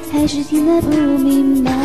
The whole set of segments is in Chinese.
还是听得不明白。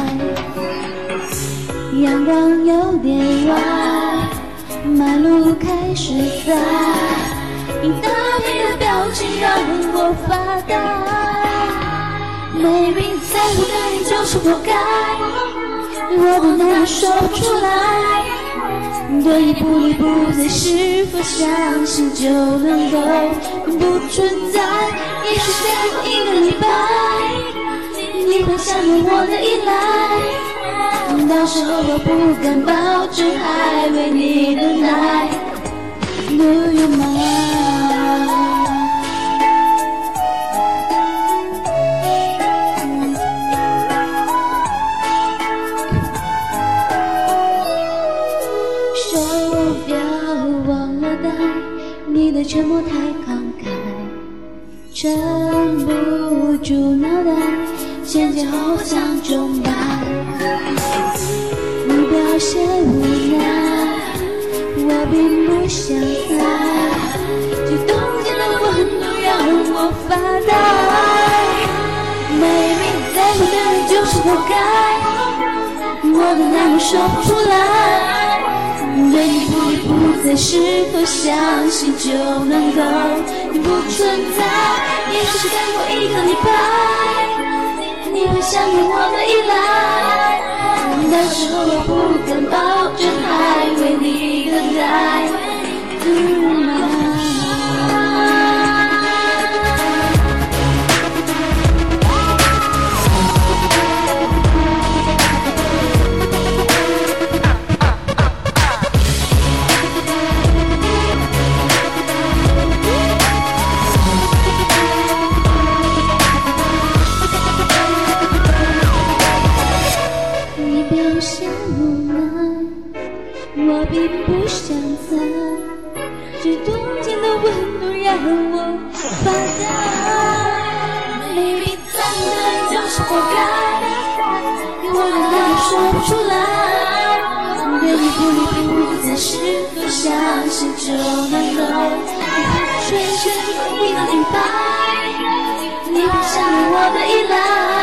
阳光有点晚，马路开始在，你大面的表情让我发呆。Maybe 在乎的人就是活该，我不能说出来。对你不离不弃，是否相信就能够永不存在？也许再过1个礼拜，你会想念我的依赖，到时候我不敢保证还为你等待。Do you mind？手表忘了带，你的沉默太慷慨，撑不住脑袋，前前后后想钟摆。你表现无奈，我并不想猜，这冬天的温度让我发呆。Maybe 在乎的人就是活该，我的难过说不出来。对你不离不弃，是否相信就能够永不存在？也许再过1个礼拜，你会想念我的依赖，到时候我不敢保证还为你等待。Do you mind？我并不想猜，这冬天的温度让我发呆。Maybe 在乎的人就是活该，我的难说不出来。对你不离不弃，是否相信就能够全1个礼拜，你会想念我的依赖。